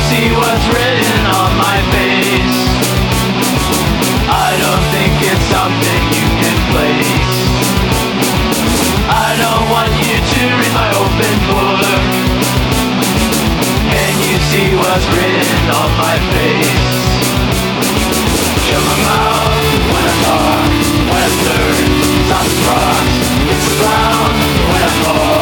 see what's written on my face? I don't think it's something you can place. I don't want you to read my open book. Can you see what's written on my face? Shut my mouth when I talk, when I stir, not the frost, it's the ground when I fall.